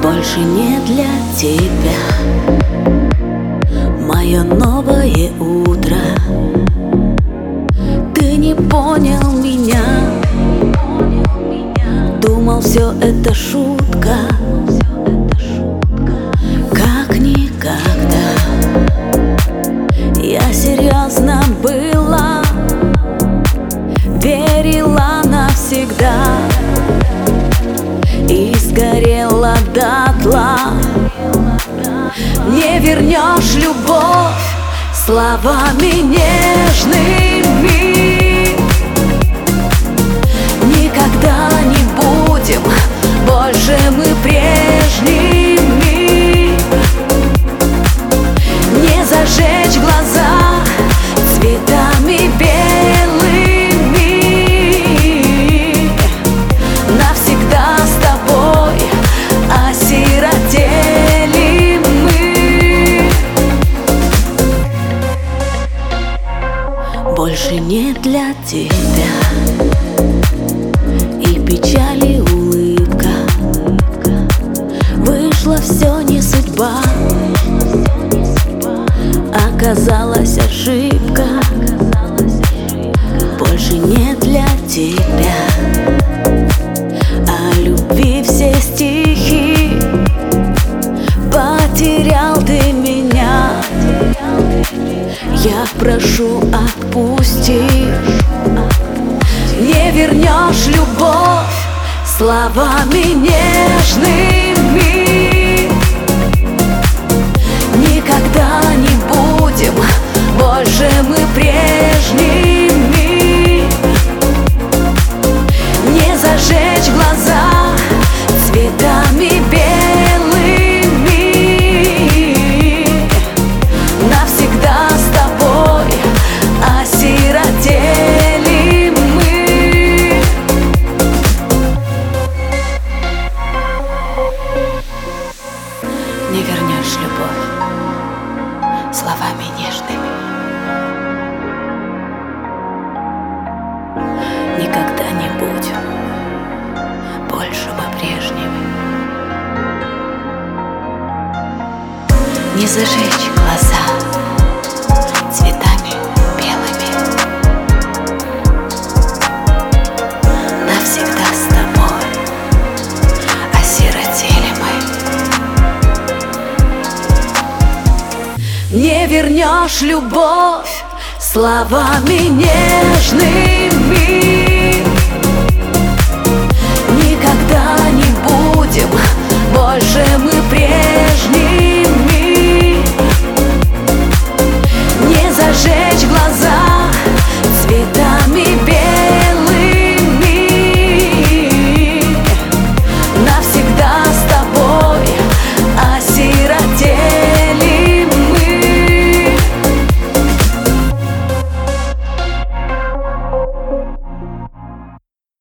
Больше не для тебя мое новое утро. Ты не понял меня, думал, все это шутка. Как никогда я серьезно была, верила навсегда и сгорела дотла. Не вернешь любовь словами нежными. Никогда не будем больше мы прежними. Не зажечь глаза цветами белыми. Навсегда с тобой осиротели мы. Больше не для тебя и печаль, и улыбка. Вышло все не судьба, оказалась ошибка. Больше не для тебя, о любви все стихи. Потерял ты меня, я прошу, отпусти. Не вернешь любовь словами нежными. Никогда не будем больше мы прежними. Не зажечь глаза цветами белыми. Навсегда с тобой осиротели мы. Не вернешь любовь словами нежными. Никогда не будем больше мы прежними. Не зажечь глаза цветами белыми. Навсегда с тобой осиротели мы. Не вернешь любовь словами нежными.